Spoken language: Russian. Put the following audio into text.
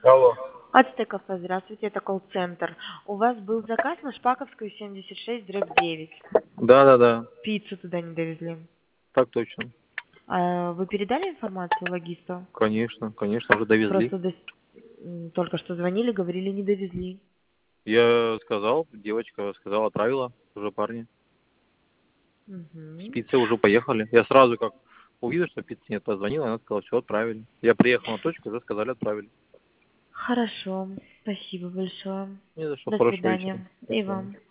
Алло. Ацтеков, здравствуйте, это колл-центр. У вас был заказ на Шпаковскую 76/9. Да. Пиццу туда не довезли. Так точно. Вы передали информацию логисту? Конечно, уже довезли. Просто только что звонили, говорили, не довезли. Я сказал, девочка сказала, отправила уже парни. С Угу. пиццей уже поехали. Я сразу как увидел, что пиццы нет, позвонил, она сказала, все, отправили. Я приехал на точку, уже сказали, отправили. Хорошо, спасибо большое. Не за что, До хорошего вечера. свидания. До И свидания. вам.